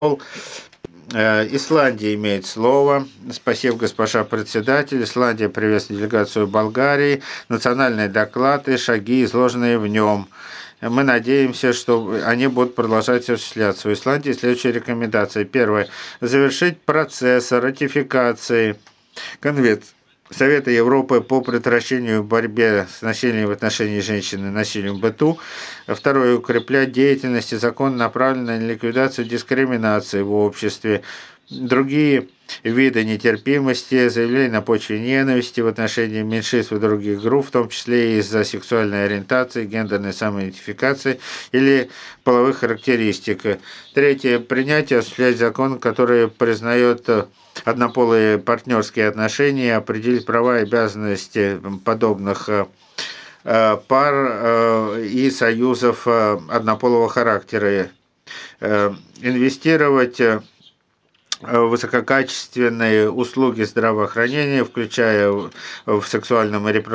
Исландия имеет слово. Спасибо, госпожа председатель. Исландия приветствует делегацию Болгарии. Национальный доклад и шаги, изложенные в нем. Мы надеемся, что они будут продолжать осуществляться. В Исландии следующие рекомендации. Первое. Завершить процесс ратификации Конвенции Совета Европы по предотвращению борьбе с насилием в отношении женщин и насилием в быту. Второе. Укреплять деятельность и закон, направленный на ликвидацию дискриминации в обществе. Другие виды нетерпимости, заявления на почве ненависти в отношении меньшинств и других групп, в том числе из-за сексуальной ориентации, гендерной самоидентификации или половых характеристик. Третье. Принять и осуществлять закон, который признает однополые партнерские отношения, определить права и обязанности подобных пар и союзов однополого характера, инвестировать высококачественные услуги здравоохранения, включая в сексуальном и репродуктивном